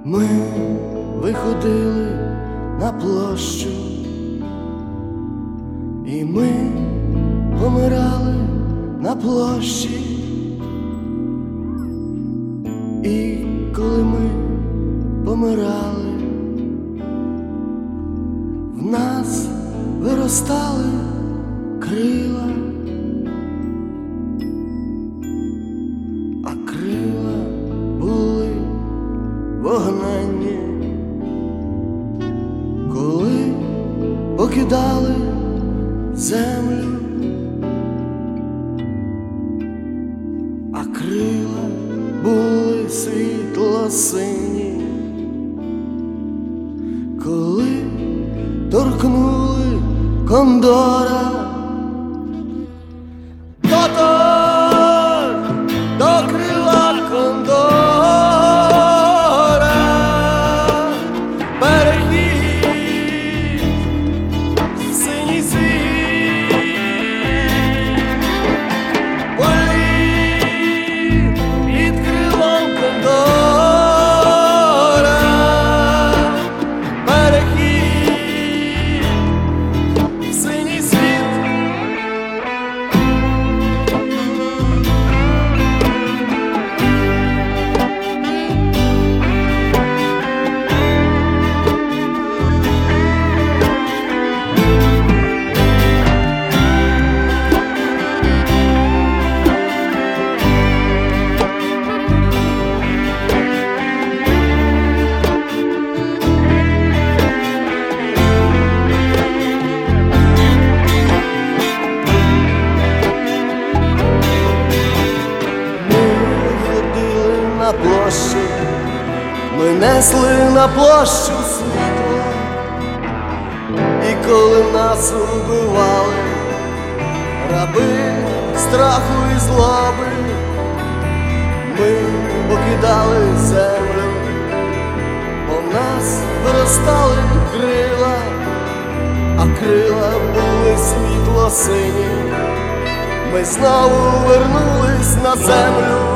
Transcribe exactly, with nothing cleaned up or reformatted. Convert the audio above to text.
Ми виходили на площу, і ми помирали на площі. І коли ми помирали, в нас виростали крила, а крила були вогненні, коли покидали землю, а крила були світло-сині, коли торкнули кондора. Мотор до крила кондора, перехід в синій світ, політ під крилом кондора, перехід в синій світ. На площі, ми несли на площу світло, і коли нас убивали раби страху і злоби, ми покидали землю, бо в нас виростали крила, а крила були світло-сині. Ми знову вернулись на землю.